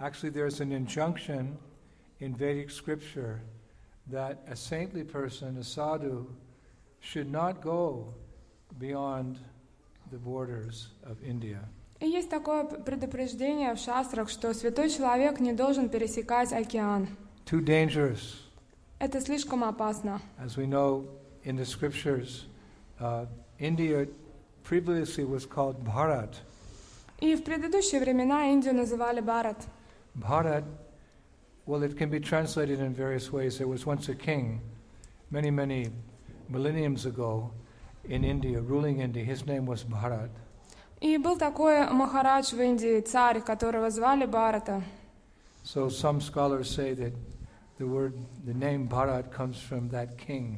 Actually, there's an injunction in Vedic scripture that a saintly person, a sadhu, should not go beyond the borders of India. И есть такое предупреждение в шастрах, что святой человек не должен пересекать океан. Too dangerous. Это слишком опасно. As we know in the scriptures, India previously was called Bharat. И в предыдущие времена Индию называли Бхарат. Bharat, well, it can be translated in various ways. There was once a king, many millenniums ago, in India, ruling India. His name was Bharat. И был такой махарадж в Индии, царь, которого звали Бхарата. So some scholars say that the name Bharat comes from that king.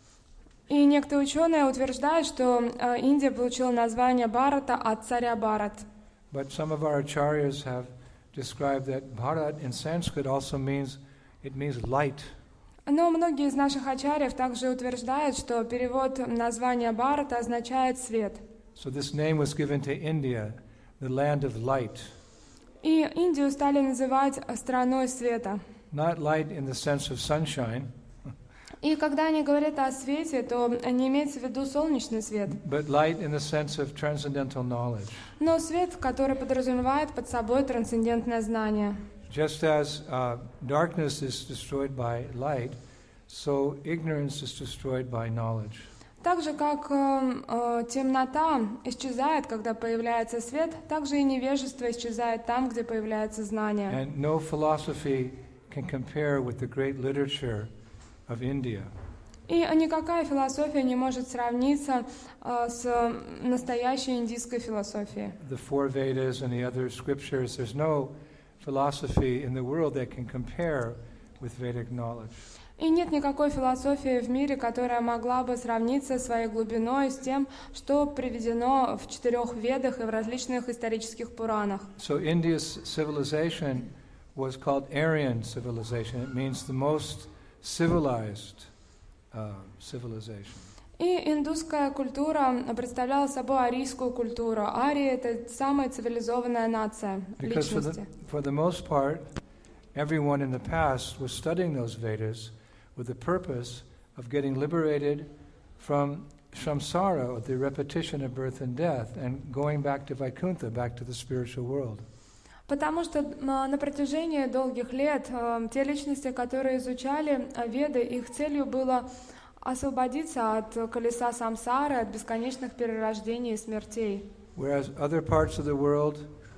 И некоторые ученые утверждают, что Индия получила название Бхарата от царя Бхарат. But some of our acharyas have described that Bharat in Sanskrit also means light. Но многие из наших ачарьев также утверждают, что перевод названия Бхарата означает свет. So this name was given to India, the land of light. И Индию стали называть страной света. Not light in the sense of sunshine. И когда они говорят о свете, то не имеется в виду солнечный свет. But light in the sense of transcendental knowledge. Но свет, который подразумевает под собой трансцендентное знание. Just as darkness is destroyed by light, so ignorance is destroyed by knowledge. Так же, как темнота исчезает, когда появляется свет, так же и невежество исчезает там, где появляется знание. And no philosophy can compare with the great literature of India. И никакая философия не может сравниться с настоящей индийской философией. The four Vedas and the other scriptures, there's no philosophy in the world that can compare with Vedic knowledge. И нет никакой философии в мире, которая могла бы сравниться своей глубиной с тем, что приведено в 4 ведах и в различных исторических пуранах. So India's civilization was called Aryan civilization. It means the most civilized civilization. И индусская культура представляла собой арийскую культуру. Арии — это самая цивилизованная нация, личности. For the most part, everyone in the past was studying those Vedas with the purpose of getting liberated from samsara, the repetition of birth and death, and going back to Vaikuntha, back to the spiritual world. Потому что на протяжении долгих лет те личности, которые изучали Веды, их целью было освободиться от колеса самсары, от бесконечных перерождений и смертей. Whereas other parts of the world,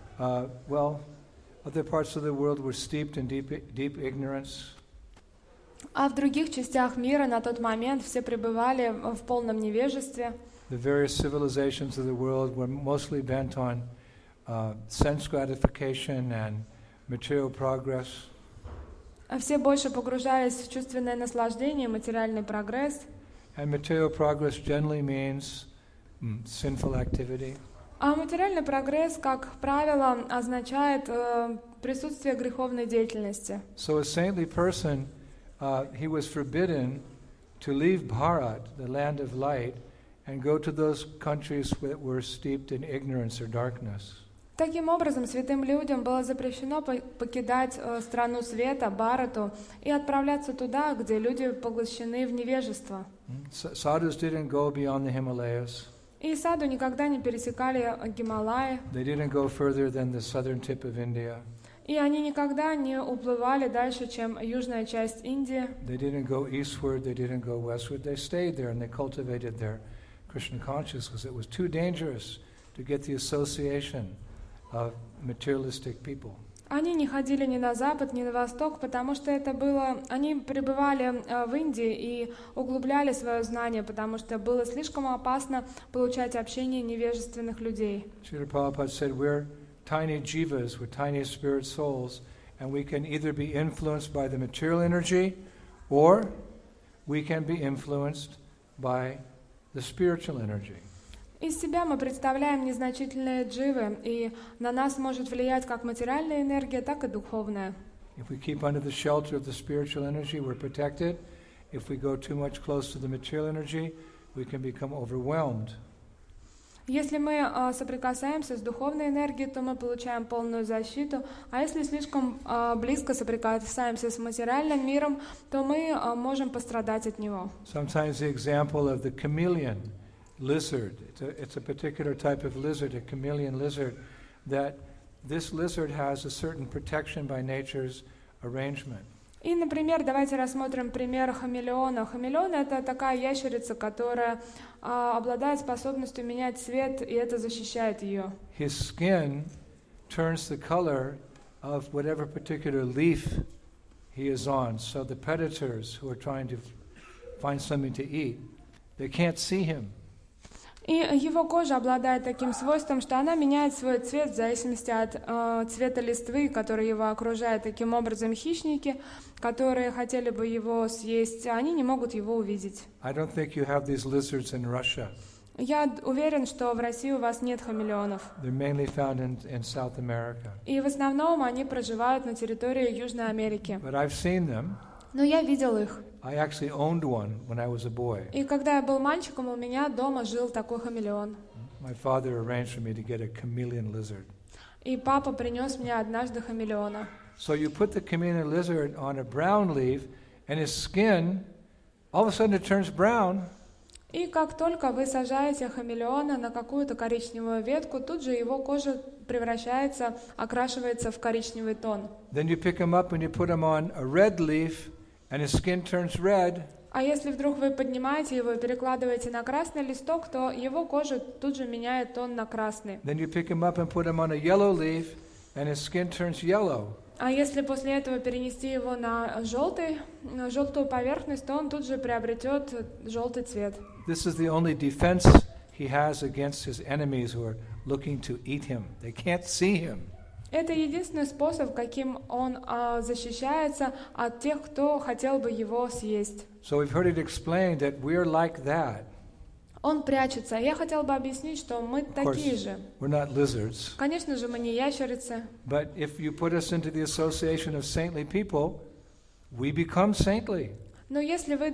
other parts of the world were steeped in deep ignorance. А в других частях мира на тот момент все пребывали в полном невежестве. The various civilizations of the world were mostly bent on sense gratification and material progress. Все больше погружались в чувственное наслаждение, материальный прогресс. And material progress generally means sinful activity. А материальный прогресс, как правило, означает присутствие греховной деятельности. So a saintly person, he was forbidden to leave Bharat, the land of light, and go to those countries that were steeped in ignorance or darkness. Таким образом, святым людям было запрещено покидать страну света, Бхарату, и отправляться туда, где люди поглощены в невежество. Sadhus didn't go beyond the Himalayas. И саду никогда не пересекали Гималаи. They didn't go further than the southern tip of India. И они никогда не уплывали дальше, чем южная часть Индии. They didn't go eastward, they didn't go westward. They stayed there and they cultivated their Krishna consciousness because it was too dangerous to get the association of materialistic people. Они не ходили ни на запад, ни на восток, потому что это было... Они пребывали в Индии и углубляли свое знание, потому что было слишком опасно получать общение невежественных людей. Srila Prabhupada said, we're tiny jivas, we're tiny spirit souls, and we can either be influenced by the material energy, or we can be influenced by the spiritual energy. Из себя мы представляем незначительные дживы, и на нас может влиять как материальная энергия, так и духовная. If we keep under the shelter of the spiritual energy, we're protected. If we go too much close to the material energy, we can become overwhelmed. Если мы соприкасаемся с духовной энергией, то мы получаем полную защиту, а если слишком близко соприкасаемся с материальным миром, то мы можем пострадать от него. Sometimes the example of the chameleon lizard, it's a particular type of lizard, a chameleon lizard, that this lizard has a certain protection by nature's arrangement. И, например, давайте рассмотрим пример хамелеона. Хамелеон — это такая ящерица, которая обладает способностью менять цвет, и это защищает ее. His skin turns the color of whatever particular leaf he is on. So the predators who are trying to find something to eat, they can't see him. И его кожа обладает таким свойством, что она меняет свой цвет в зависимости от цвета листвы, который его окружает. Таким образом, хищники, которые хотели бы его съесть, они не могут его увидеть. I don't think you have these lizards in Russia. Я уверен, что в России у вас нет хамелеонов. They're mainly found in South America. И в основном они проживают на территории Южной Америки. But I've seen them. Но я видел их. I actually owned one when I was a boy. И когда я был мальчиком, у меня дома жил такой хамелеон. My father arranged for me to get a chameleon lizard. И папа принес мне однажды хамелеона. So you put the chameleon lizard on a brown leaf, and his skin, all of a sudden it turns brown. И как только вы сажаете хамелеона на какую-то коричневую ветку, тут же его кожа превращается, окрашивается в коричневый тон. Then you pick him up and you put him on a red leaf, and his skin turns red. А если вдруг вы поднимаете его и перекладываете на красный листок, то его кожа тут же меняет тон на красный. Then you pick him up and put him on a yellow leaf, and his skin turns yellow. А если после этого перенести его на желтую поверхность, то он тут же приобретет желтый цвет. This is the only defense he has against his enemies who are looking to eat him. They can't see him. Это единственный способ, каким он защищается от тех, кто хотел бы его съесть. So we've heard it explained that we're like that. Он прячется. Я хотел бы объяснить, что мы такие же. We're not lizards. Конечно же, мы не ящерицы. But if you put us into the association of saintly people, we become saintly. Но если вы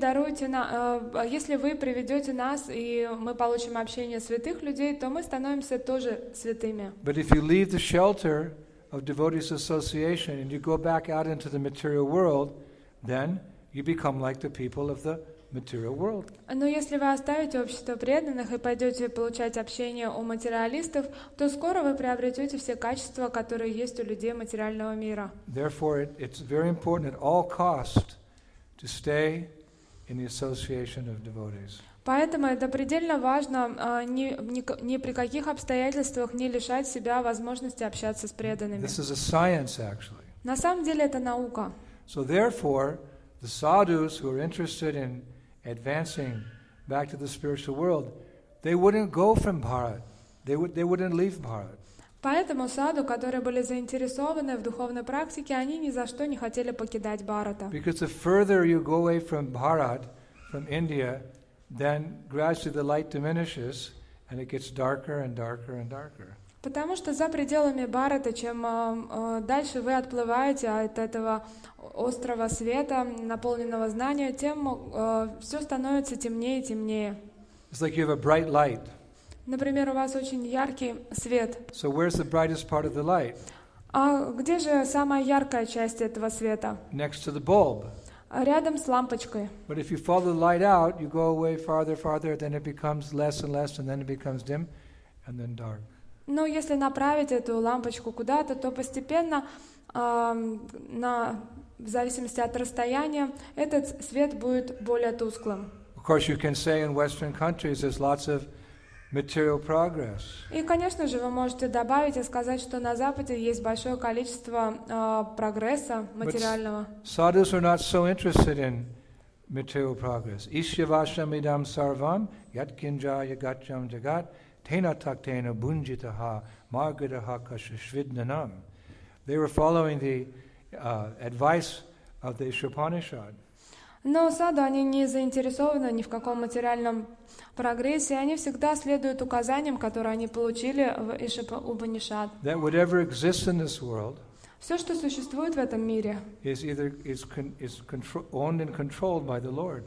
если вы приведете нас, и мы получим общение святых людей, то мы становимся тоже святыми. But if you leave the shelter of devotees association and you go back out into the material world, then you become like the people of the material world. Но если вы оставите общество преданных и пойдете получать общение у материалистов, то скоро вы приобретете все качества, которые есть у людей материального мира. Therefore, it's very important at all cost to stay in the association of devotees. Поэтому это предельно важно ни при каких обстоятельствах не лишать себя возможности общаться с преданными. This is a science, actually. На самом деле это наука. So therefore, the sadhus who are interested in advancing back to the spiritual world, they wouldn't go from Bharat. They wouldn't leave Bharat. Поэтому саду, которые были заинтересованы в духовной практике, они ни за что не хотели покидать Бхарата. Because the further you go away from Bharat, from India, then gradually the light diminishes and it gets darker and darker and darker. Потому что за пределами Бхарата, чем дальше вы отплываете от этого острова света, наполненного знания, тем все становится темнее и темнее. It's like you have a bright light. Например, у вас очень яркий свет. So where's the brightest part of the light? А где же самая яркая часть этого света? Next to the bulb. Рядом с лампочкой. But if you follow the light out, you go away farther, farther, then it becomes less and less, and then it becomes dim, and then dark. Но если направить эту лампочку куда-то, то постепенно, в зависимости от расстояния, этот свет будет более тусклым. Of course, you can say in Western countries there's lots of material progress. И, конечно же, вы можете добавить и сказать, что на Западе есть большое количество прогресса материального. Sadhus are not so interested in material progress. Ishyavashamidam sarvam yatkinjaya gaccham jagat tena taktena bunjitaha margadaha kashashvidnanam. They were following the advice of the Ishopanishad. Но саду они не заинтересованы ни в каком материальном прогрессе, они всегда следуют указаниям, которые они получили в Ишупанишад. That whatever exists in this world Все, что существует в этом мире, is owned and controlled by the Lord.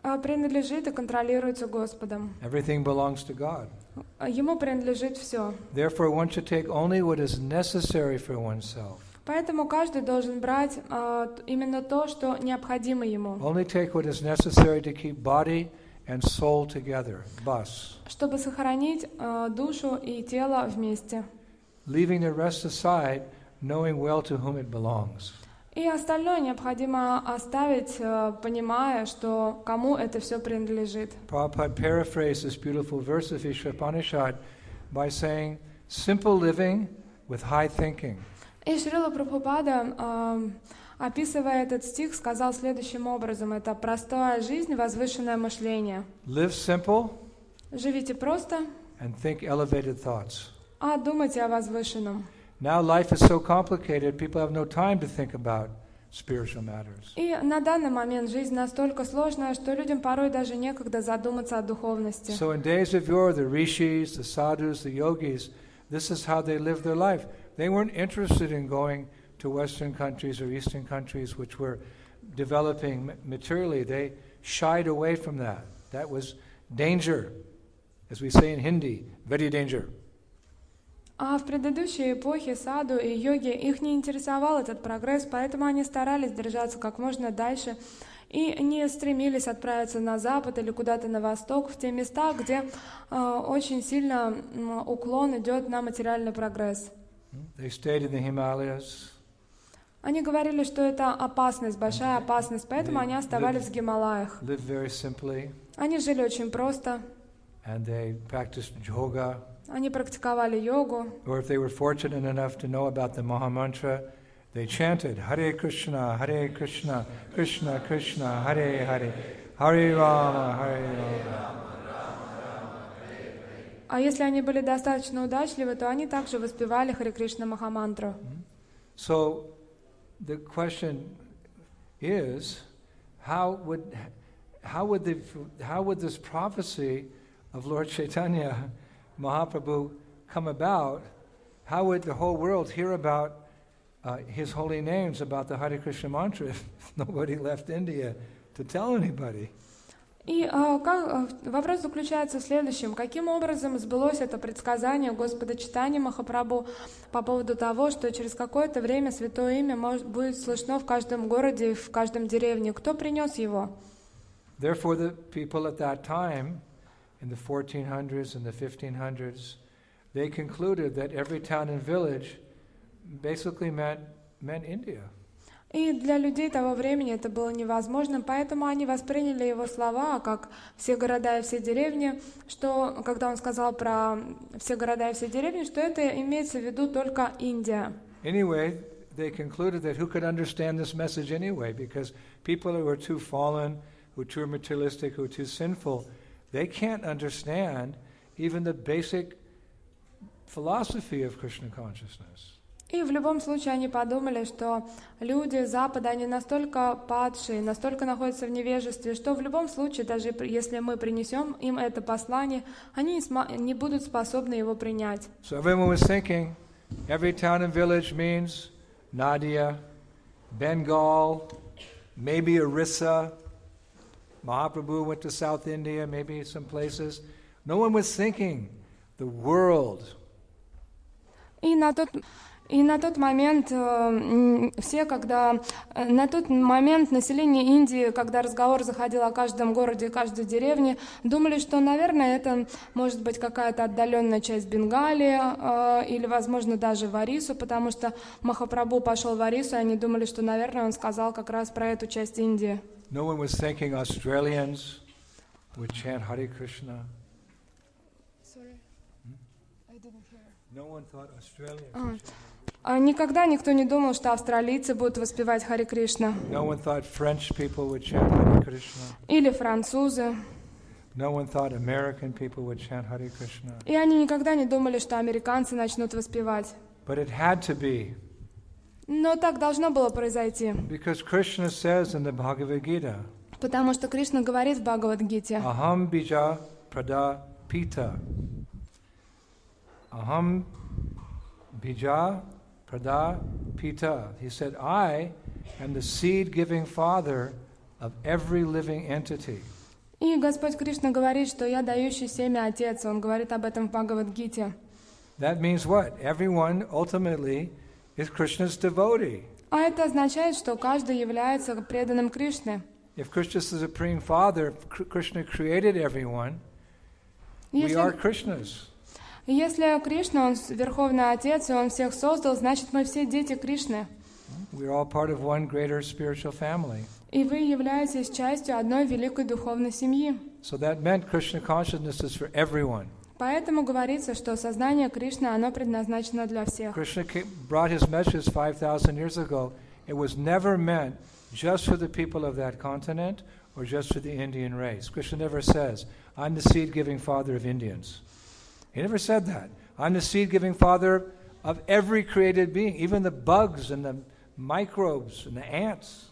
принадлежит и контролируется Господом. Everything belongs to God. Ему принадлежит все. Therefore, one should take only what is necessary for oneself. Поэтому каждый должен брать именно то, что необходимо ему, Only take what is necessary to keep body and soul together. Bus. чтобы сохранить душу и тело вместе. Leaving the rest aside, knowing well to whom it belongs. И остальное необходимо оставить, понимая, что кому это все принадлежит. Prabhupada paraphrased this beautiful verse of Ishopanishad by saying, simple living with high thinking. И Шрила Прабхупада, описывая этот стих, сказал следующим образом: это простая жизнь, возвышенное мышление. Live simple Живите просто, and think elevated thoughts. а думайте о возвышенном. Now life is so complicated, people have no time to think about spiritual matters. И на данный момент жизнь настолько сложная, что людям порой даже некогда задуматься о духовности. So in days of yore, the rishis, the sadhus, the yogis, this is how they lived their life. They weren't interested in going to Western countries or Eastern countries which were developing materially. They shied away from that. That was danger. As we say in Hindi, very danger. А в предыдущей эпохе саду и йоги их не интересовал этот прогресс, поэтому они старались держаться как можно дальше и не стремились отправиться на запад или куда-то на восток, в те места, где очень сильно уклон идет на материальный прогресс. They stayed in the Himalayas. Они говорили, что это опасность, большая опасность, поэтому они оставались в Гималаях. Lived very simply, Они жили очень просто, and they practiced yoga. они практиковали йогу. Or if they were fortunate enough to know about the Mahamantra, they chanted Hare Krishna, Krishna Krishna, Hare Hare, Hare Rama, Hare Rama. А если они были достаточно удачливы, то они также воспевали Харе Кришна Махамантру. So the question is, how would this prophecy of Lord Chaitanya Mahaprabhu come about? How would the whole world hear about his holy names, about the Hare Krishna mantra, if nobody left India to tell anybody? И вопрос заключается в следующем. Каким образом сбылось это предсказание Господа Чайтаньи Махапрабху по поводу того, что через какое-то время святое имя будет слышно в каждом городе и в каждом деревне? Кто принес его? Therefore, the people at that time, in the 1400s and the 1500s, they concluded that every town and village basically meant India. И для людей того времени это было невозможно, поэтому они восприняли его слова как «все города и все деревни», что, когда он сказал про «все города и все деревни», что это имеется в виду только Индия. Anyway, they concluded that who could understand this message anyway, because people who are too fallen, who are too materialistic, who are too sinful, they can't understand even the basic philosophy of Krishna consciousness. И в любом случае они подумали, что люди Запада, они настолько падшие, настолько находятся в невежестве, что в любом случае, даже если мы принесем им это послание, они не будут способны его принять. So everyone was thinking, every town and village means Nadia, Bengal, maybe Orissa. Mahaprabhu went to South India, maybe some places. No one was thinking the world. И на тот момент население Индии, когда разговор заходил о каждом городе, каждой деревне, думали, что, наверное, это может быть какая-то отдаленная часть Бенгалии или, возможно, даже в Орису, потому что Махапрабху пошел в Орису, и они думали, что, наверное, он сказал как раз про эту часть Индии. No one was thinking Australians would chant Hare Krishna. Sorry, I didn't hear. No one thought Australians would chant. Никогда никто не думал, что австралийцы будут воспевать Харе Кришна. No one thought French people would chant Hare Krishna. Или французы. No one thought American people would chant Hare Krishna. И они никогда не думали, что американцы начнут воспевать. But it had to be. Но так должно было произойти. Because Krishna says in the Bhagavad Gita, Потому что Кришна говорит в Бхагавад-гите: Aham bija prada pita. Aham bija prada pita. He said, I am the seed-giving father of every living entity. И Господь Кришна говорит, что «Я дающий семя Отец». Он говорит об этом в Бхагавад-гите. That means what? Everyone ultimately is Krishna's devotee. А это означает, что каждый является преданным Кришне. If Krishna is the Supreme Father, Krishna created everyone, we are Krishnas. Если Кришна, Он Верховный Отец, и Он всех создал, значит, мы все дети Кришны. We're all part of one greater spiritual family. И вы являетесь частью одной великой духовной семьи. So that meant Krishna consciousness is for everyone. Поэтому говорится, что сознание Кришны, оно предназначено для всех. Krishna brought his message 5,000 years ago. It was never meant just for the people of that continent or just for the Indian race. Krishna never says, I'm the seed-giving father of Indians. He never said that. I'm the seed-giving father of every created being, even the bugs and the microbes and the ants.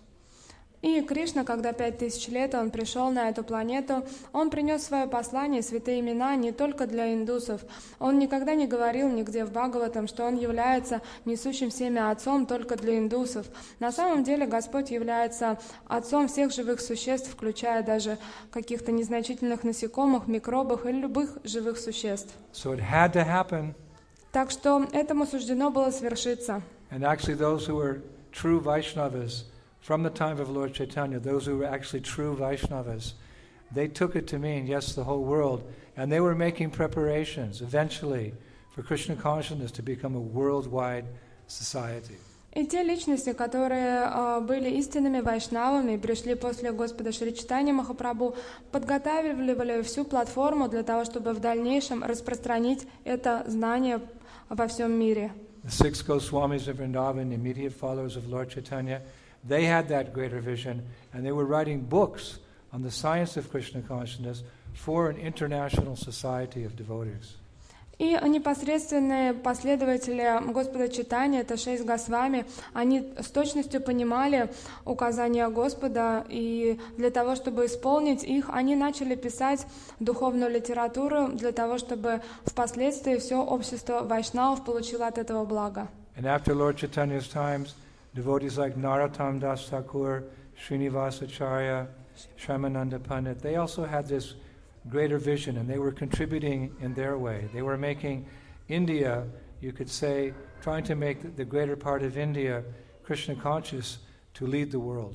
И Кришна, когда 5000 лет Он пришел на эту планету, Он принес свое послание, святые имена, не только для индусов. Он никогда не говорил нигде в Бхагаватам, что Он является несущим семя Отцом только для индусов. На самом деле Господь является Отцом всех живых существ, включая даже каких-то незначительных насекомых, микробов или любых живых существ. So it had to happen. Так что этому суждено было свершиться. And actually those who were true Vaishnavas, from the time of Lord Chaitanya, those who were actually true Vaishnavas, they took it to mean, yes, the whole world, and they were making preparations, eventually, for Krishna consciousness to become a worldwide society. И те личности, которые были истинными вайшнавами, пришли после Господа Шри Чайтаньи Махапрабху, подготавливали всю платформу для того, чтобы в дальнейшем распространить это знание во всем мире. The 6 Goswamis of Vrindavan, the immediate followers of Lord Chaitanya, they had that greater vision, and they were writing books on the science of Krishna consciousness for an international society of devotees. И непосредственные последователи Господа Чайтаньи, это 6 Госвами, они с точностью понимали указания Господа, и для того, чтобы исполнить их, они начали писать духовную литературу для того, чтобы впоследствии все общество вайшнавов получило от этого блага. And after Lord Chaitanya's times, devotees like Narottam Das Thakur, Srinivasa Acharya, Shyamananda Pandit, they also had this greater vision, and they were contributing in their way. They were making India, you could say, trying to make the greater part of India Krishna conscious to lead the world.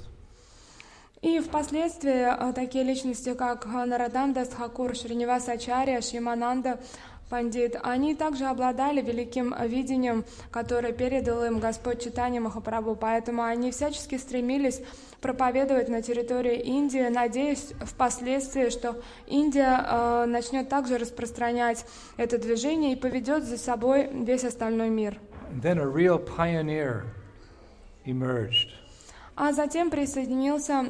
И впоследствии такие личности, как Наротам Дас Тхакур, Шриниваса Ачарья, Шьямананда Пандит, они также обладали великим видением, которое передал им Господь Чайтанья Махапрабху, поэтому они всячески стремились проповедовать на территории Индии, надеясь впоследствии, что Индия начнет также распространять это движение и поведет за собой весь остальной мир. And then a real pioneer emerged. А затем присоединился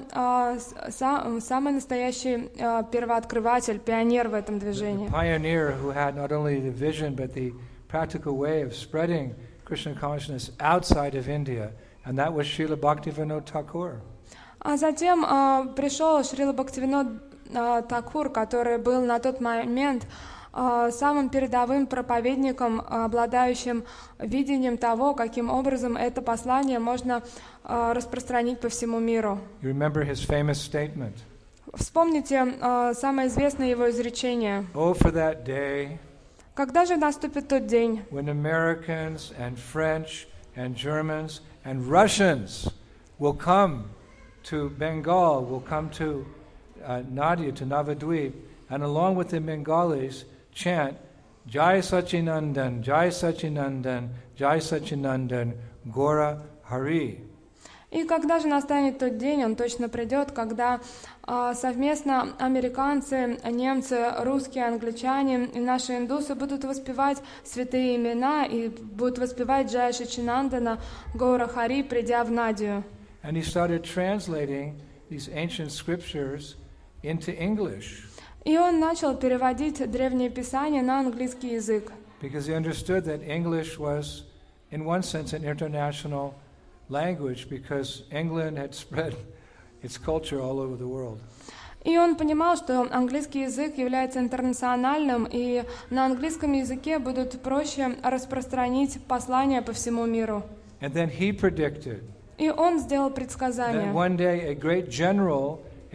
самый настоящий первооткрыватель, пионер в этом движении. The pioneer who had not only the vision but the practical way of spreading Krishna consciousness outside of India, and that was Srila Bhaktivinoda Thakur. А затем пришел Шрила Бхактивинод Такур, который был на тот момент самым передовым проповедником, обладающим видением того, каким образом это послание можно распространить по всему миру. You remember his famous statement? Вспомните самое известное его изречение. Oh, for that day Когда же наступит тот день, when Americans and French and Germans and Russians will come to Bengal, will come to Nadia, to Navadvip, and along with the Bengalis chant Jai Sachinandan, Jai Sachinandan, Jai Sachinandan, Gora Hari. и когда же настанет тот день, он точно придет, когда совместно американцы, немцы, русские, англичане и наши индусы будут воспевать святые имена и будут воспевать Джая Сачинандана, Гора Хари, придя в Надию. And he started translating these ancient scriptures into English. И он начал переводить древние писания на английский язык. Because he understood that English was, in one sense, an international language, because England had spread its culture all over the world. И он понимал, что английский язык является интернациональным, и на английском языке будут проще распространить послание по всему миру. And then he predicted И он сделал that предсказание, one day a great general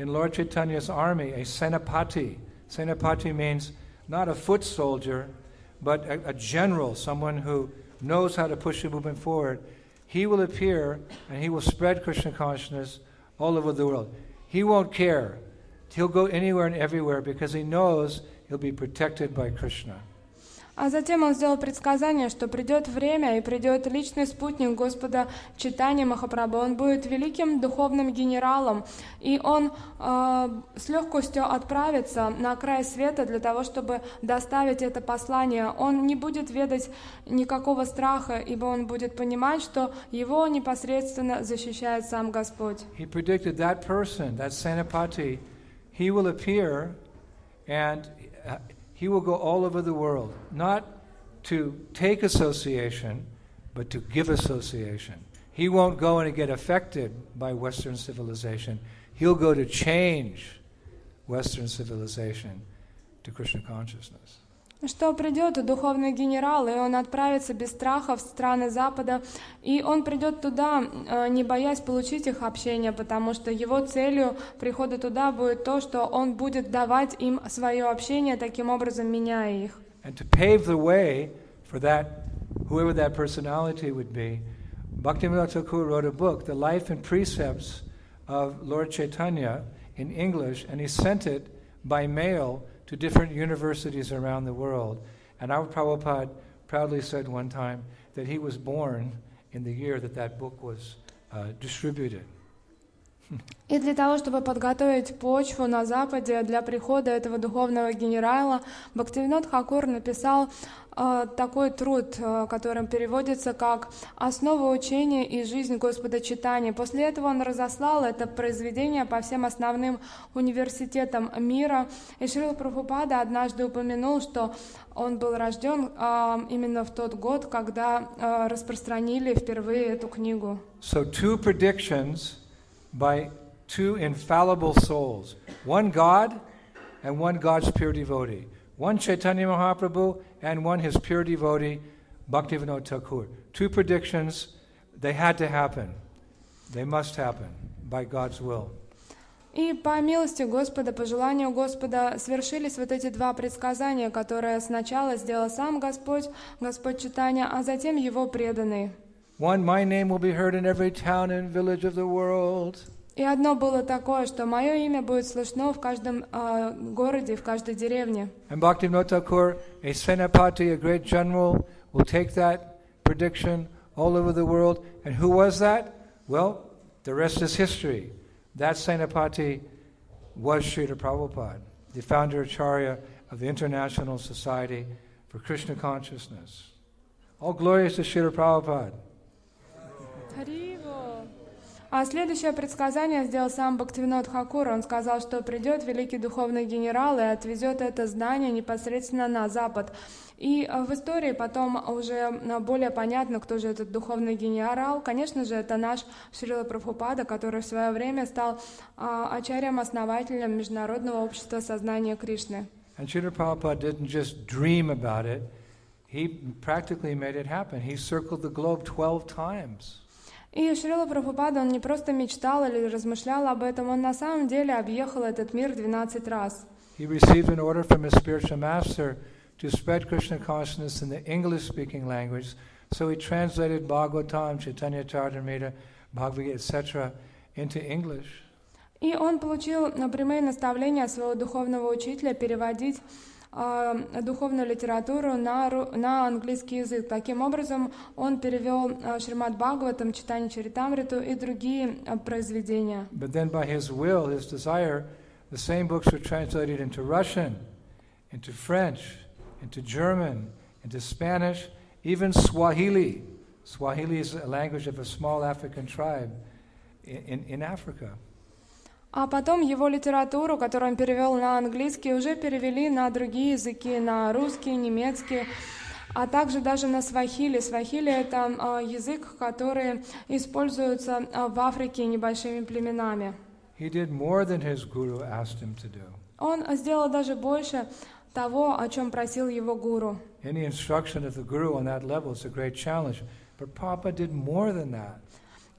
in Lord Chaitanya's army a Senapati. Senapati means not a foot soldier, but a general, someone who knows how to push the movement forward. He will appear and he will spread Krishna consciousness all over the world. He won't care. He'll go anywhere and everywhere because he knows he'll be protected by Krishna. А затем он сделал предсказание, что придет время, и придет личный спутник Господа Чайтаньи Махапрабху. Он будет великим духовным генералом, и он с легкостью отправится на край света для того, чтобы доставить это послание. Он не будет ведать никакого страха, ибо он будет понимать, что его непосредственно защищает сам Господь. He predicted that person, that Senapati, he will appear and he will go all over the world, not to take association, but to give association. He won't go and get affected by Western civilization. He'll go to change Western civilization to Krishna consciousness. Что придет духовный генерал, и он отправится без страха в страны Запада, и он придет туда, не боясь получить их общение, потому что его целью прихода туда будет то, что он будет давать им свое общение, таким образом меняя их. And to pave the way for that, whoever that personality would be, Bhaktivinoda Thakur wrote a book, The Life and Precepts of Lord Chaitanya, in English, and he sent it by mail to different universities around the world. And our Prabhupada proudly said one time that he was born in the year that that book was distributed. И для того, чтобы подготовить почву на Западе для прихода этого духовного генерала, Бхактивинод Тхакур написал такой труд, которым переводится как «Основа учения и жизнь Господа Чайтаньи». После этого он разослал это произведение по всем основным университетам мира. И Шрила Прабхупада однажды упомянул, что он был рожден именно в тот год, когда распространили впервые эту книгу. So two predictions by two infallible souls, one God and one God's pure devotee, one Chaitanya Mahaprabhu and one his pure devotee, Bhaktivinoda Thakur. Two predictions, they had to happen. They must happen by God's will. И по милости Господа, по желанию Господа, свершились вот эти два предсказания, которые сначала сделал сам Господь, Господь Чайтанья, а затем его преданные. One, my name will be heard in every town and village of the world. И одно было такое, что мое имя будет слышно в каждом городе, в каждой деревне. And Bhaktivinoda Thakur, a Senapati, a great general, will take that prediction all over the world. And who was that? Well, the rest is history. That Senapati was Srila Prabhupada, the founder Acharya of the International Society for Krishna Consciousness. All glories to Srila Prabhupada. А следующее предсказание сделал сам Бхактивинод Тхакур. Он сказал, что придет великий духовный генерал и отвезет это знание непосредственно на Запад. И в истории потом уже более понятно, кто же этот духовный генерал. Конечно же, это наш Шрила Прабхупада, который в свое время стал ачарьем-основателем Международного общества сознания Кришны. And Srila Prabhupada didn't just dream about it, he practically made it happen. He circled the globe 12 times. И Шрила Прабхупада, он не просто мечтал или размышлял об этом, он на самом деле объехал этот мир 12 раз. He received an order from his spiritual master to spread Krishna consciousness in the English-speaking language, so he translated Bhagavatam, Chaitanya Charitamrita, Bhagavad Gita, etc. into English. И он получил прямые наставления своего духовного учителя переводить духовную литературу на английский язык. Таким образом, он перевел Шримад Бхагаватам, Чайтанья Чаритамриту и другие произведения. But then by his will, his desire, the same books were translated into Russian, into French, into German, into Spanish, even Swahili. Swahili is a language of a small African tribe in Africa. А потом его литературу, которую он перевел на английский, уже перевели на другие языки, на русский, немецкий, а также даже на свахили. Свахили — это язык, который используется в Африке небольшими племенами. He did more than his guru asked him to do. Он сделал даже больше того, о чем просил его гуру. Any instruction of the guru on that level is a great challenge, but Prabhupada did more than that.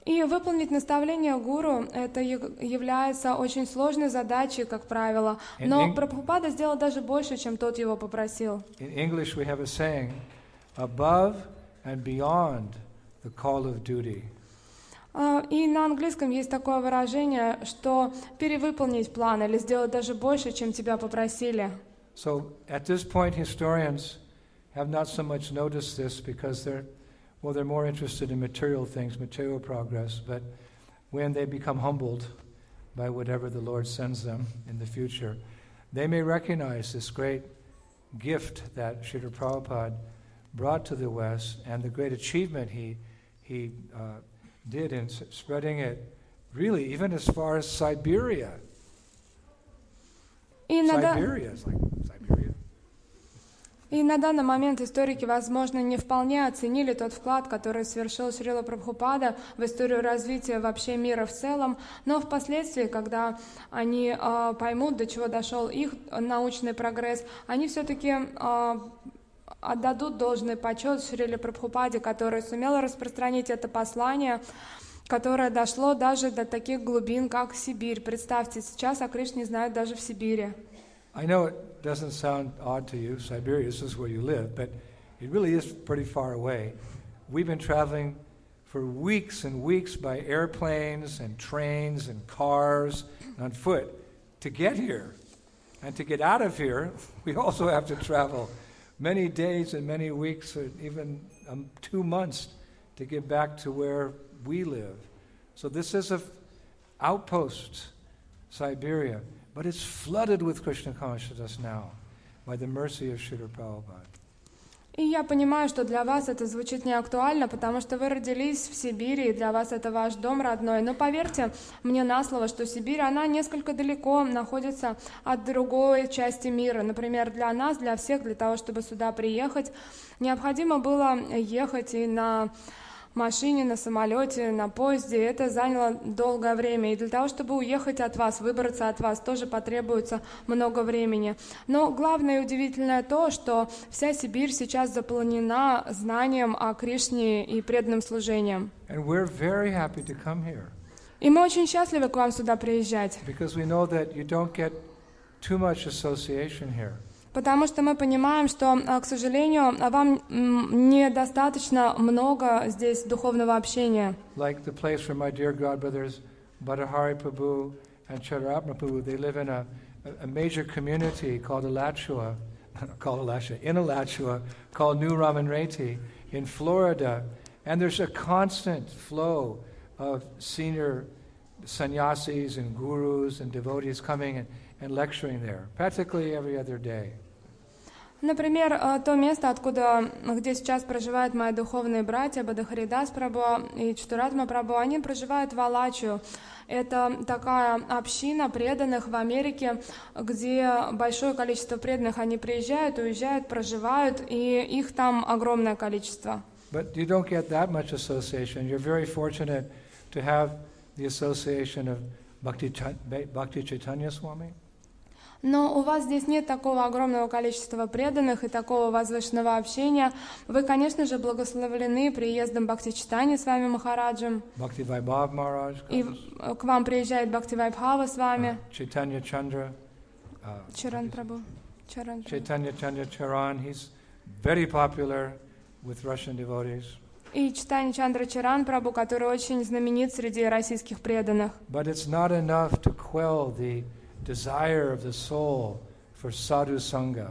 И выполнить наставление гуру это является очень сложной задачей, как правило. Но Прабхупада сделал даже больше, чем тот его попросил. In English we have a saying, above and beyond the call of duty. И на английском есть такое выражение, что перевыполнить план или сделать даже больше, чем тебя попросили. So at this point, historians have not so much noticed this because they're more interested in material things, material progress. But when they become humbled by whatever the Lord sends them in the future, they may recognize this great gift that Srila Prabhupada brought to the West and the great achievement he did in spreading it, really even as far as Siberia. Siberia is like Siberia. И на данный момент историки, возможно, не вполне оценили тот вклад, который совершил Шрила Прабхупада в историю развития вообще мира в целом, но впоследствии, когда они поймут, до чего дошел их научный прогресс, они все-таки отдадут должный почет Шриле Прабхупаде, который сумел распространить это послание, которое дошло даже до таких глубин, как Сибирь. Представьте, сейчас о Кришне знают даже в Сибири. I know it doesn't sound odd to you, Siberia, this is where you live, but it really is pretty far away. We've been traveling for weeks and weeks by airplanes and trains and cars and on foot to get here. And to get out of here, we also have to travel many days and many weeks, or even 2 months to get back to where we live. So this is an outpost, Siberia. But it's flooded with Krishna consciousness now by the mercy of Srila Prabhupada. И я понимаю, что для вас это звучит не актуально, потому что вы родились в Сибири, и для вас это ваш дом родной. Но поверьте мне на слово, что Сибирь, она несколько далеко находится от другой части мира. Например, для нас, для всех, для того, чтобы сюда приехать, необходимо было ехать и на машине, на самолете, на поезде. Это заняло долгое время. И для того, чтобы уехать от вас, выбраться от вас, тоже потребуется много времени. Но главное и удивительное то, что вся Сибирь сейчас заполнена знанием о Кришне и преданным служением. And we're very happy to come here. И мы очень счастливы к вам сюда приезжать. Because we know that you don't get too much association here. Потому что мы понимаем, что, к сожалению, вам недостаточно много здесь духовного общения. Like the place where my dear godbrothers Bhattahari Prabhu and Chaturapna Prabhu, they live in a major community called Alachua, in Alachua, called New Ramanreti in Florida. And there's a constant flow of senior sannyasis and gurus and devotees coming and lecturing there, practically every other day. Например, то место, где сейчас проживают мои духовные братья Бадахаридас Прабhu и Чатуратма Прабhu, они проживают в Алачу. Это такая община преданных в Америке, где большое количество преданных, они приезжают, уезжают, проживают, и их там огромное количество. But you don't get that much association. You're very fortunate to have the association of Bhakti Chaitanya Swami. Но у вас здесь нет такого огромного количества преданных и такого возвышенного общения. Вы, конечно же, благословлены приездом Бхакти-читани с вами Махараджем. Bhakti Vaibhav Maharaj comes. И к вам приезжает Бхакти Вайбхава с вами. Chaitanya Chandra. Чаран Прабhu. Chaitanya Chandra Charan, he's very popular with Russian devotees. И Чайтанья Чандра Чаран Прабhu, который очень знаменит среди российских преданных. But it's not enough to quell the desire of the soul for sadhu sangha.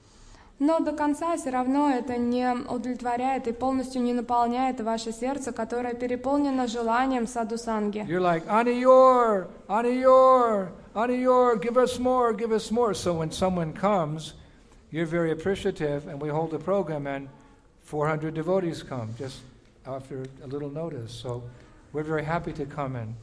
Но до конца все равно это не удовлетворяет и полностью не наполняет ваше сердце, которое переполнено желанием садху-санги. You're like, Aniyor, Aniyor, Aniyor, give us more, give us more. So when someone comes, you're very appreciative, and we hold a program, and 400 devotees come just after a little notice. So we're very happy to come and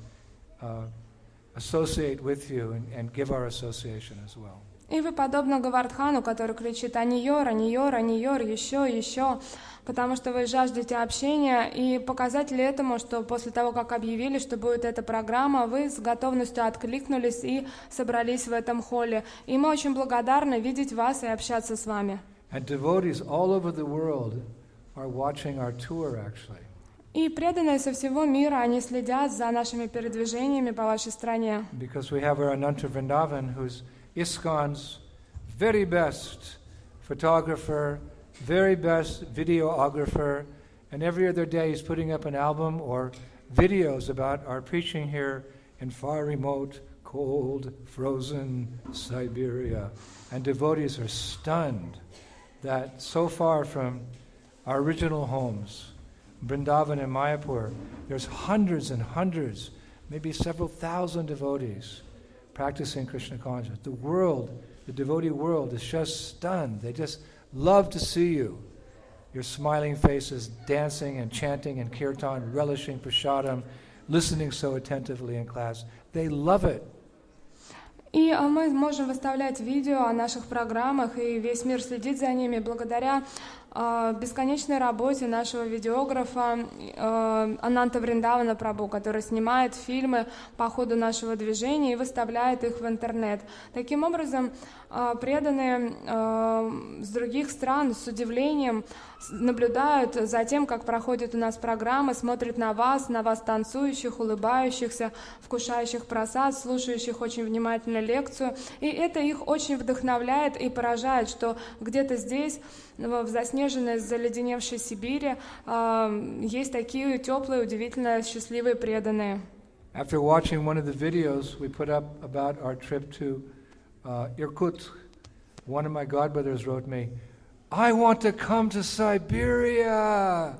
associate with you and give our association as well. И вы подобно Гавардхану, который кричит «Аниор, Аниор, Аниор», еще, потому что вы жаждете общения, и показатель этому, что после того, как объявили, что будет эта программа, вы с готовностью откликнулись и собрались в этом холле. И мы очень благодарны видеть вас и общаться с вами. And devotees all over the world are watching our tour, actually. И преданные со всего мира, они следят за нашими передвижениями по вашей стране. Because we have our Ananta Vrindavan, who's ISKCON's very best photographer, very best videographer, and every other day he's putting up an album or videos about our preaching here in far remote, cold, frozen Siberia. And devotees are stunned that so far from our original homes, Vrindavan and Mayapur, there's hundreds and hundreds, maybe several thousand devotees practicing Krishna consciousness. The world, the devotee world is just stunned. They just love to see you. Your smiling faces, dancing and chanting and kirtan, relishing prasadam, listening so attentively in class. They love it. И мы можем выставлять видео о наших программах, и весь мир следит за ними благодаря бесконечной работе нашего видеографа Ананта Вриндавана Прабху, который снимает фильмы по ходу нашего движения и выставляет их в интернет. Таким образом, преданные с других стран с удивлением наблюдают за тем, как проходит у нас программа, смотрят на вас танцующих, улыбающихся, вкушающих прасад, слушающих очень внимательно лекцию. И это их очень вдохновляет и поражает, что где-то здесь, в заснеженной, заледеневшей Сибири, есть такие теплые, удивительно счастливые преданные. After watching one of the videos we put up about our trip to Irkutsk, one of my godbrothers wrote me, "I want to come to Siberia."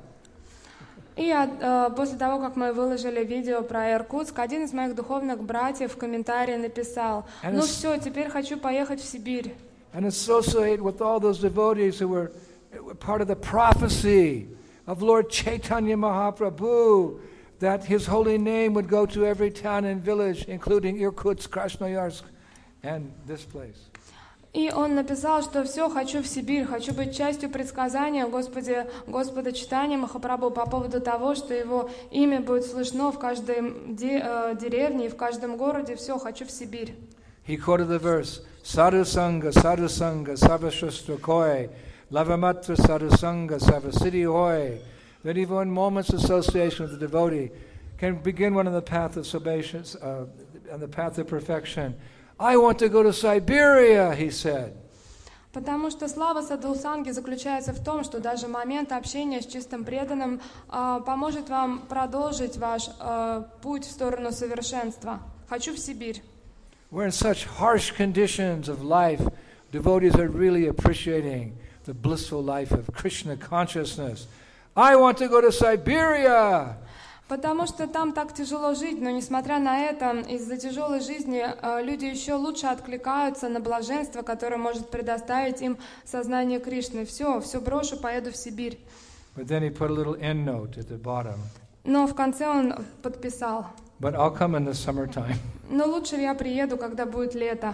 И после того, как мы выложили видео про Иркутск, один из моих духовных братьев в комментарии написал: «Ну все, теперь хочу поехать в Сибирь». And associate with all those devotees who were part of the prophecy of Lord Chaitanya Mahaprabhu, that his holy name would go to every town and village, including Irkutsk, Krasnoyarsk, and this place. И он написал, что все, хочу в Сибирь, хочу быть частью предсказания Господа Чайтаньи Махапрабху по поводу того, что его имя будет слышно в каждой деревне и в каждом городе. Все, хочу в Сибирь. He quoted the verse, Sadhu Sangha, Sarva Shastra Koi, Lavamatra Sadhu Sangha, Sarva Siddhi Hoy. That even one moment's association with the devotee can begin one on the path of salvation, on the path of perfection. I want to go to Siberia, he said. Потому что слава садхусанги заключается в том, что даже момент общения с чистым преданным поможет вам продолжить ваш путь в сторону совершенства. Хочу в Сибирь. We're in such harsh conditions of life. Devotees are really appreciating the blissful life of Krishna consciousness. I want to go to Siberia. Потому что там так тяжело жить, но несмотря на это, из-за тяжелой жизни люди еще лучше откликаются на блаженство, которое может предоставить им сознание Кришны. Все брошу, поеду в Сибирь. But then he put a little end note at the bottom. Но в конце он подписал: But I'll come in the summertime. Но лучше я приеду, когда будет лето.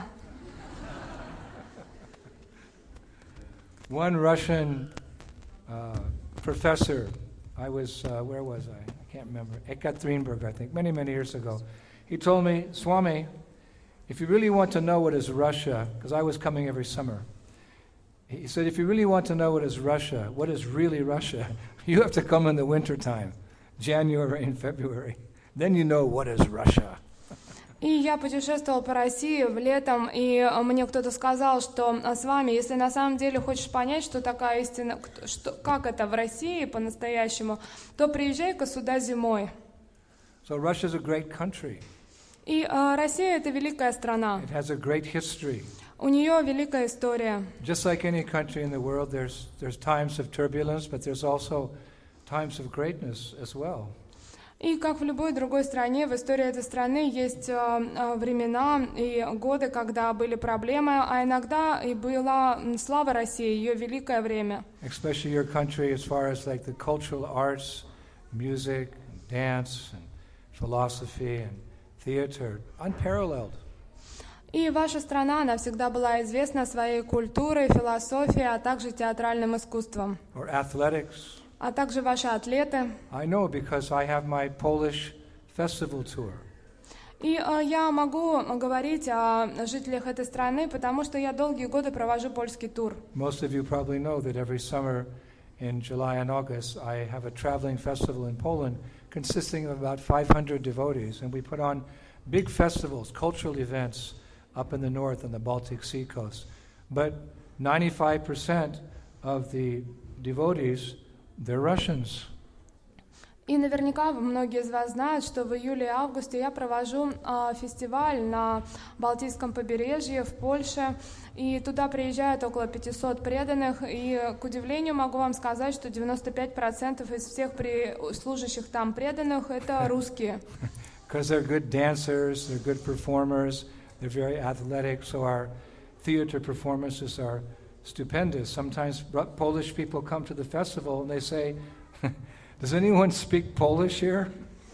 One Russian professor, where was I? I can't remember. Ekaterinburg, I think, many years ago. He told me, Swami, if you really want to know what is Russia, because I was coming every summer, he said, if you really want to know what is Russia, what is really Russia, you have to come in the wintertime, January and February. Then you know what is Russia. И я путешествовал по России летом, и мне кто-то сказал, что с вами, если на самом деле хочешь понять, что такая истина, как это в России по-настоящему, то приезжай-ка сюда зимой. So Russia is a great country. И Россия — это великая страна. It has a great history. У нее великая история. Just like any country in the world, there's times of turbulence, but there's also times of greatness as well. И как в любой другой стране, в истории этой страны есть времена и годы, когда были проблемы, а иногда и была слава России, ее великое время. Especially your country, as far as like the cultural arts, music, dance, and philosophy, and theater, unparalleled. И ваша страна, она всегда была известна своей культурой, философией, а также театральным искусством. Or athletics. А также ваши атлеты. I know because I have my Polish festival tour. И я могу говорить о жителях этой страны, потому что я долгие годы провожу польский тур. Most of you probably know that every summer in July and August, I have a traveling festival in Poland consisting of about 500 devotees, and we put on big festivals, cultural events up in the north on the Baltic Sea coast. But 95% of the devotees, they're Russians. И наверняка многие из вас знают, что в июле и августе я провожу фестиваль на Балтийском побережье в Польше, и туда приезжают около 500 преданных, и, к удивлению, могу вам сказать, что 95% из всех служащих там преданных — это русские. Because they're good dancers, they're good performers, they're very athletic, so our theater performances are stupendous. Sometimes Polish people come to the festival and they say, does anyone speak Polish here?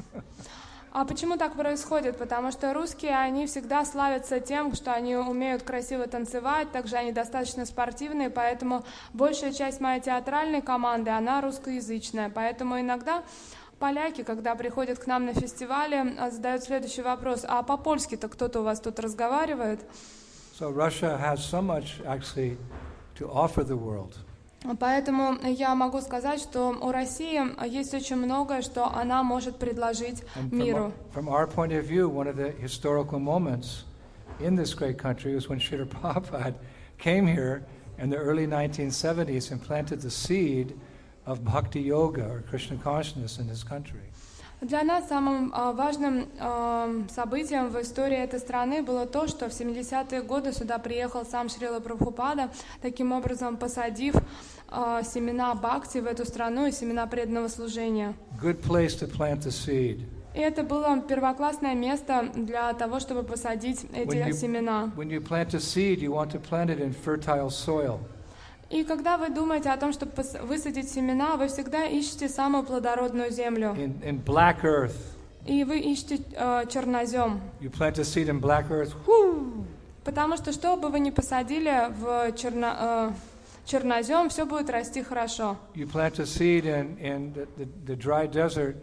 А почему так происходит? Потому что русские, они всегда славятся тем, что они умеют красиво танцевать, также они достаточно спортивные, поэтому большая часть моей театральной команды, она русскоязычная. Поэтому иногда поляки, когда приходят к нам на фестивале, задают следующий вопрос: а по-польски-то кто-то у вас тут разговаривает? So Russia has so much actually to offer the world. Поэтому я могу сказать, что у России есть очень многое, что она может предложить миру. From our point of view, one of the historical moments in this great country was when Srila Prabhupada came here in the early 1970s and planted the seed of Bhakti Yoga or Krishna consciousness in this country. Для нас самым важным событием в истории этой страны было то, что в 70-е годы сюда приехал сам Шрила Прабхупада, таким образом посадив семена бхакти в эту страну и семена преданного служения. Good place to plant the seed. И это было первоклассное место для того, чтобы посадить эти семена. When you plant a seed, you want to plant it in fertile soil. И когда вы думаете о том, чтобы высадить семена, вы всегда ищете самую плодородную землю. In black earth. И вы ищете чернозем. You plant a seed in black earth. Потому что бы вы ни посадили в чернозем, все будет расти хорошо. You plant a seed in the dry desert.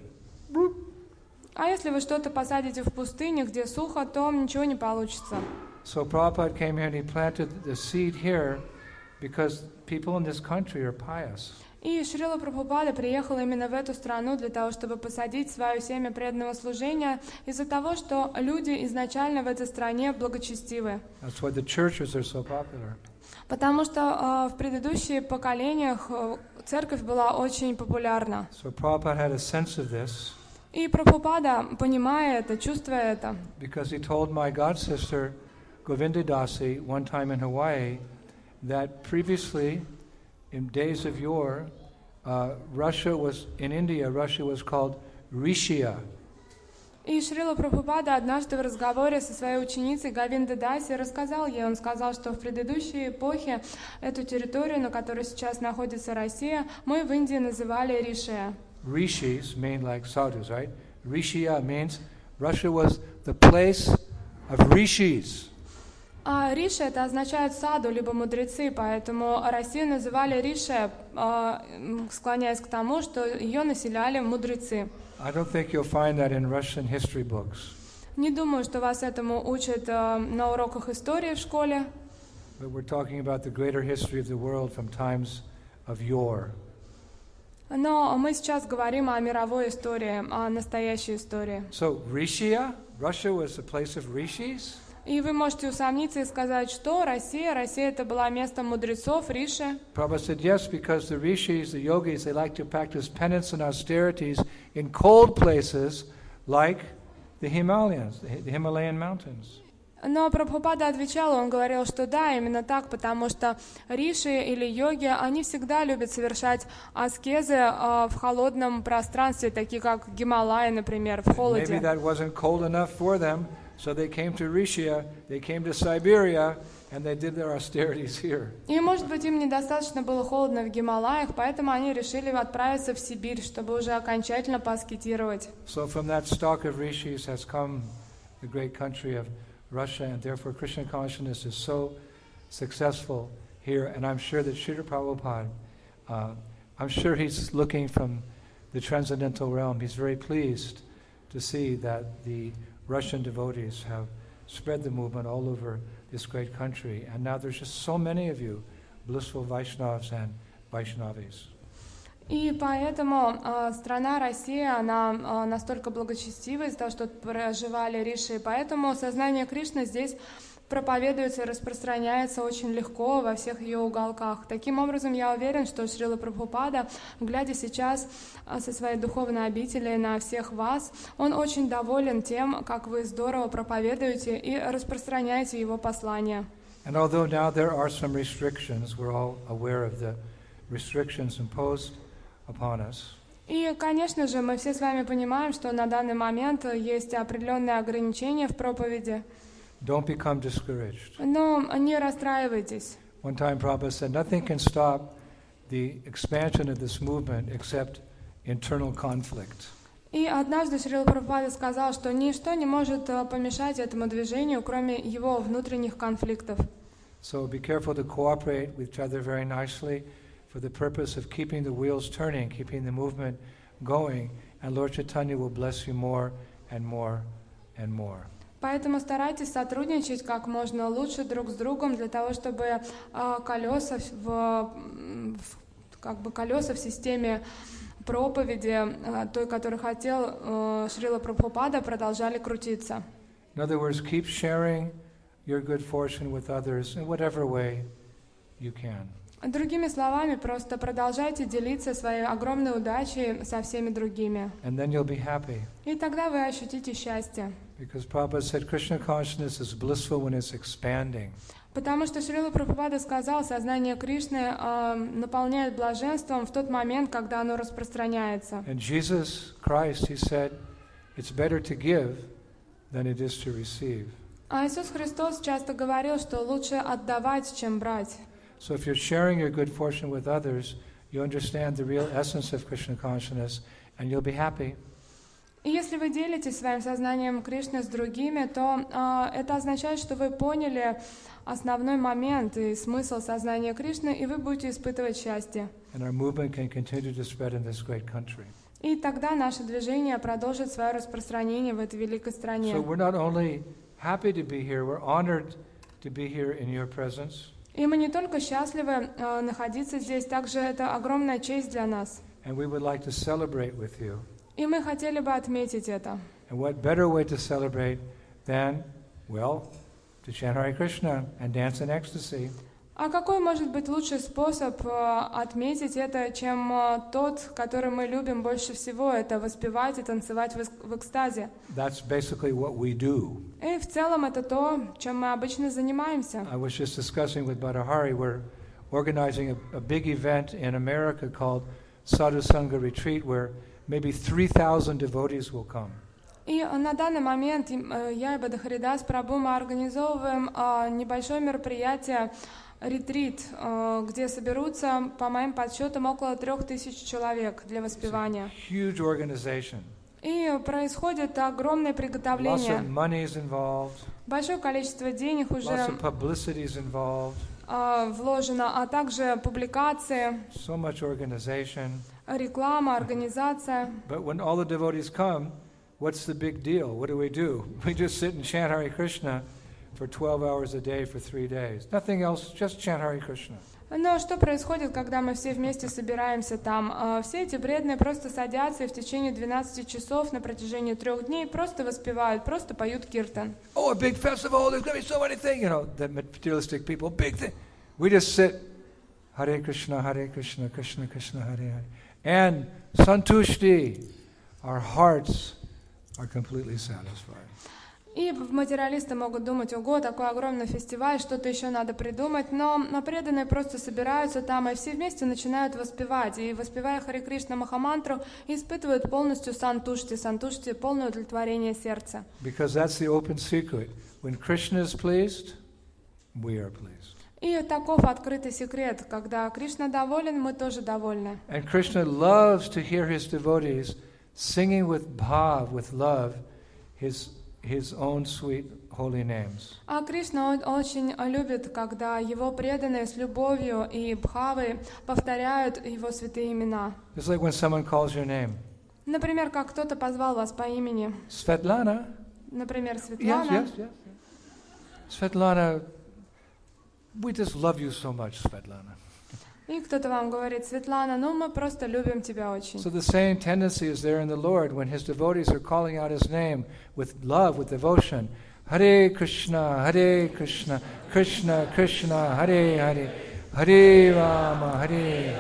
А если вы что-то посадите в пустыне, где сухо, то ничего не получится. So Prabhupada came here and he planted the seed here because people in this country are pious. И Шрила Прабхупада приехал именно в эту страну для того, чтобы посадить свое семя преданного служения из-за того, что люди изначально в этой стране благочестивы. That's why the churches are so popular. Потому что в предыдущих поколениях церковь была очень популярна. So Prabhupada had a sense of this. И Прабхупада, понимая это, чувствуя это, Because he told my god sister Govinda Dasi one time in Hawaii that previously, in days of yore, Russia was called Rishia. И Шрила Прабхупада однажды в разговоре со своей ученицей Говинда Даси рассказал ей, он сказал, что в предыдущей эпохе эту территорию, на которой сейчас находится Россия, мы в Индии называли Ришия. Rishis mean like sadhus, right? Rishia means Russia was the place of rishis. А Риша это означает саду, либо мудрецы, поэтому Россию называли Риша, склоняясь к тому, что ее населяли мудрецы. I don't think you'll find that in Russian history books. Не думаю, что вас этому учат на уроках истории в школе. But we're talking about the greater history of the world from times of yore. Но мы сейчас говорим о мировой истории, о настоящей истории. So Rishia, Russia was a place of rishis? И вы можете усомниться и сказать, что Россия это было место мудрецов, Риши. Prabhupada said yes, because the rishis, the yogis, they like to practice penance and austerities in cold places like the Himalayas, the Himalayan mountains. Но Прабхупада отвечал, он говорил, что да, именно так, потому что риши или йоги, они всегда любят совершать аскезы в холодном пространстве, такие как Гималаи, например, в холоде. Maybe that wasn't cold enough for them, so they came to Rishia, they came to Siberia, and they did their austerities here. И, может быть, им недостаточно было холодно в Гималаях, поэтому они решили отправиться в Сибирь, чтобы уже окончательно поаскетировать. So from that stock of rishis has come the great country of Russia, and therefore Krishna consciousness is so successful here. And I'm sure that Srila Prabhupada, I'm sure he's looking from the transcendental realm. He's very pleased to see that the Russian devotees have spread the movement all over this great country. And now there's just so many of you, blissful Vaishnavas and Vaishnavis. И поэтому страна Россия, она настолько благочестива из-за того, что тут проживали риши, и поэтому сознание Кришны здесь проповедуется и распространяется очень легко во всех ее уголках. Таким образом, я уверен, что Шрила Прабхупада, глядя сейчас со своей духовной обители на всех вас, он очень доволен тем, как вы здорово проповедуете и распространяете его послание. And although now there are some restrictions, we're all aware of the restrictions imposed upon us. И, конечно же, мы все с вами понимаем, что на данный момент есть определенные ограничения в проповеди. Don't become discouraged. Но не расстраивайтесь. One time Prabhupada said, nothing can stop the expansion of this movement except internal conflict. И однажды Шрила Прабхупада сказал, что ничто не может помешать этому движению, кроме его внутренних конфликтов. So be careful to cooperate with each other very nicely for the purpose of keeping the wheels turning, keeping the movement going, and Lord Chaitanya will bless you more and more and more. Поэтому старайтесь сотрудничать как можно лучше друг с другом для того, чтобы колеса колеса в системе проповеди, той, которую хотел Шрила Прабхупада, продолжали крутиться. In other words, keep sharing your good fortune with others in whatever way you can. Другими словами, просто продолжайте делиться своей огромной удачей со всеми другими. And then you'll be happy. И тогда вы ощутите счастье. Because Prabhupada said Krishna consciousness is blissful when it's expanding. Потому что Шрила Прабхупада сказал, сознание Кришны наполняет блаженством в тот момент, когда оно распространяется. And Jesus Christ, he said, it's better to give than it is to receive. А Иисус Христос часто говорил, что лучше отдавать, чем брать. So if you're sharing your good fortune with others, you understand the real essence of Krishna consciousness, and you'll be happy. И если вы делитесь своим сознанием Кришны с другими, то это означает, что вы поняли основной момент и смысл сознания Кришны, и вы будете испытывать счастье. And our movement can continue to spread in this great country. И тогда наше движение продолжит свое распространение в этой великой стране. So we're not only happy to be here, we're honored to be here in your presence. И мы не только счастливы находиться здесь, также это огромная честь для нас. And we would like to celebrate with you. И мы хотели бы отметить это. And what better way to celebrate than, well, to chant Hare Krishna and dance in ecstasy. А какой может быть лучший способ отметить это, чем тот, который мы любим больше всего, это воспевать и танцевать в экстазе? That's basically what we do. И в целом это то, чем мы обычно занимаемся. I was just discussing with Bhattahari, we're organizing a big event in America called Sadhu Sangha Retreat, where maybe 3,000 devotees will come. И на данный момент я и Бадахаридас Прабху мы организовываем небольшое мероприятие, ретрит, где соберутся, по моим подсчетам, около 3000 человек для воспевания. Huge organization. И происходит огромное приготовление. Lots of money is involved. Большое количество денег уже Lots of publicity is involved. вложено, а также публикации, So much organization. реклама, организация. But when all the devotees come, what's the big deal? What do? We just sit and chant Hare Krishna for 12 hours a day for 3 days. Nothing else, just chant Hare Krishna. Но что происходит, когда мы все вместе собираемся там? Все эти преданные просто садятся и в течение 12 часов на протяжении 3 дней просто воспевают, просто поют киртан. Oh, a big festival, there's going to be so many things, the materialistic people, big thing. We just sit, Hare Krishna, Krishna Krishna, Hare Hare. And santushti, our hearts are completely satisfied. И материалисты могут думать, ого, такой огромный фестиваль, что-то еще надо придумать, но преданные просто собираются там, и все вместе начинают воспевать. И воспевая Харе Кришна Махамантру, испытывают полностью сантушти, полное удовлетворение сердца. Because that's the open secret. When Krishna is pleased, we are pleased. И таков открытый секрет. Когда Кришна доволен, мы тоже довольны. And Krishna loves to hear his devotees singing with bhav, with love, his own sweet holy names. А Кришна очень любит, когда его преданные с любовью и бхавой повторяют его святые имена. It's like when someone calls your name. Например, как кто-то позвал вас по имени. Svetlana. Например, Светлана. Yes. Svetlana, we just love you so much, Svetlana. И кто-то вам говорит: Светлана, ну мы просто любим тебя очень. So the same tendency is there in the Lord when His devotees are calling out His name with love, with devotion. Hare Krishna, Krishna Krishna, Hare Hare, Hare Rama, Hare.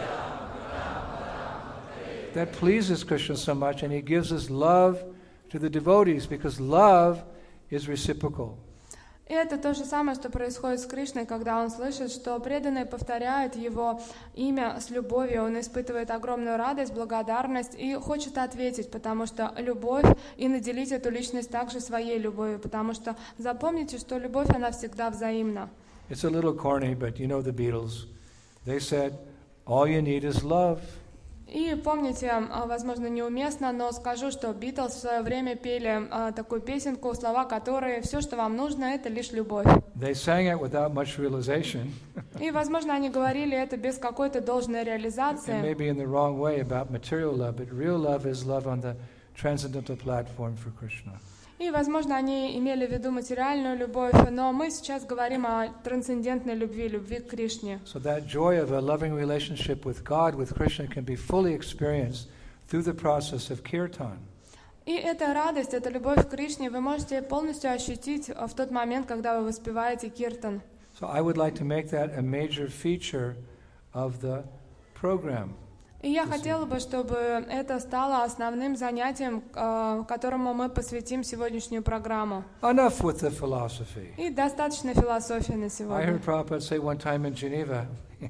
That pleases Krishna so much, and He gives His love to the devotees because love is reciprocal. И это то же самое, что происходит с Кришной, когда он слышит, что преданные повторяют его имя с любовью, он испытывает огромную радость, благодарность и хочет ответить, потому что любовь, и наделить эту личность также своей любовью, потому что запомните, что любовь, она всегда взаимна. It's a little corny, but you know the Beatles. They said, all you need is love. И помните, возможно, неуместно, но скажу, что Битлз в свое время пели такую песенку, слова которой «Все, что вам нужно, это лишь любовь». They sang it without much realization. И, возможно, они говорили это без какой-то должной реализации. And maybe in the wrong way about material love, but real love is love on the transcendental platform for Krishna. И, возможно, они имели в виду материальную любовь, но мы сейчас говорим о трансцендентной любви, любви к Кришне. So that joy of a loving relationship with God, with Krishna, can be fully experienced through the process of kirtan. И эта радость, эта любовь к Кришне вы можете полностью ощутить в тот момент, когда вы воспеваете киртан. So I would like to make that a major feature of the program. И я хотела бы, чтобы это стало основным занятием, которому мы посвятим сегодняшнюю программу. Enough with the philosophy. И достаточно философии на I сегодня. heard Prabhupada say one time in Geneva,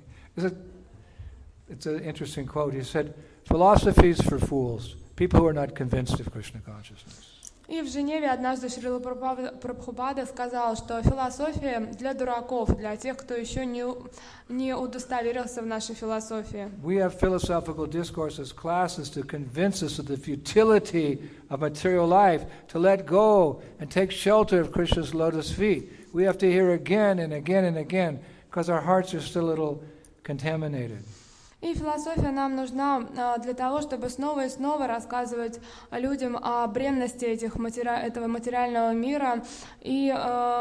it's an interesting quote, he said, philosophy is for fools, people who are not convinced of Krishna consciousness. И в Женеве однажды Шрила Прабхупада сказал, что философия для дураков, для тех, кто еще не удостоверился в нашей философии. We have philosophical discourses, classes to convince us of the futility of material life, to let go and take shelter of Krishna's lotus feet. We have to hear again and again and again, because our hearts are still a little contaminated. И философия нам нужна для того, чтобы снова и снова рассказывать людям о бренности этого материального мира. И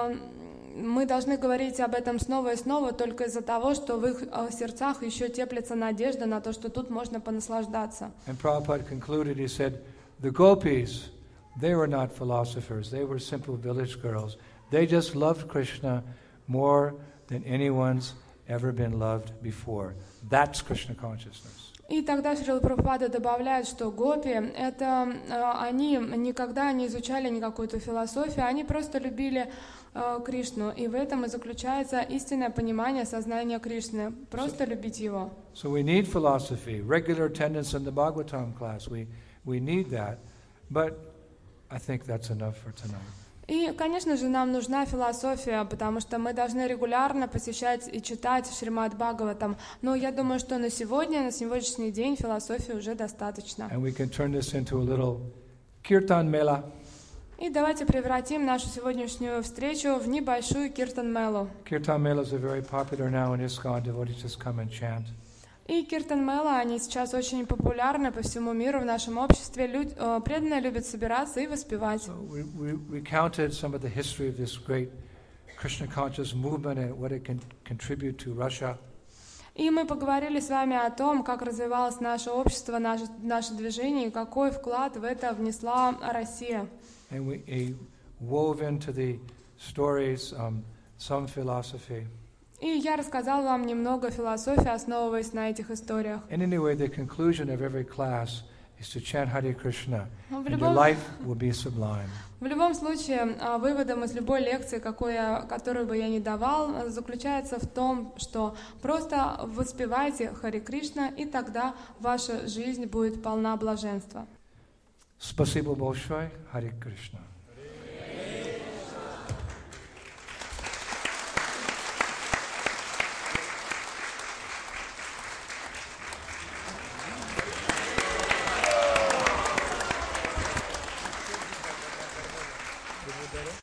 мы должны говорить об этом снова и снова только из-за того, что в их сердцах еще теплится надежда на то, что тут можно понаслаждаться. And Prabhupada concluded, he said, the gopis, they were not philosophers, they were simple village girls. They just loved Krishna more than anyone's ever been loved before. That's Krishna consciousness. И тогда Шрила Прабхупада добавляет, что гопи, это они никогда не изучали никакую-то философию, они просто любили Кришну. И в этом и заключается истинное понимание сознания Кришны. Просто любить его. So we need philosophy, regular attendance in the Bhagavatam class. We need that. But I think that's enough for tonight. И, конечно же, нам нужна философия, потому что мы должны регулярно посещать и читать Шримад Бхагаватам. Но я думаю, что на сегодняшний день философии уже достаточно. And we can turn this into a little kirtan mela. И давайте превратим нашу сегодняшнюю встречу в небольшую киртан-мелу. Kirtan melas are very popular now in ISKCON. Devotees just come and chant. И киртан-мелы, они сейчас очень популярны по всему миру в нашем обществе. Преданные любят собираться и воспевать. So we recounted some of the history of this great Krishna conscious movement and what it can contribute to Russia. И мы поговорили с вами о том, как развивалось наше общество, наше движение, и какой вклад в это внесла Россия. And we wove into the stories some philosophy. И я рассказал вам немного философии, основываясь на этих историях. And anyway, the conclusion of every class is to chant Hare Krishna, В and your life will be sublime. любом случае, выводом из любой лекции, которую бы я ни давал, заключается в том, что просто воспевайте Харе Кришна, и тогда ваша жизнь будет полна блаженства. Спасибо большое, Hare Krishna.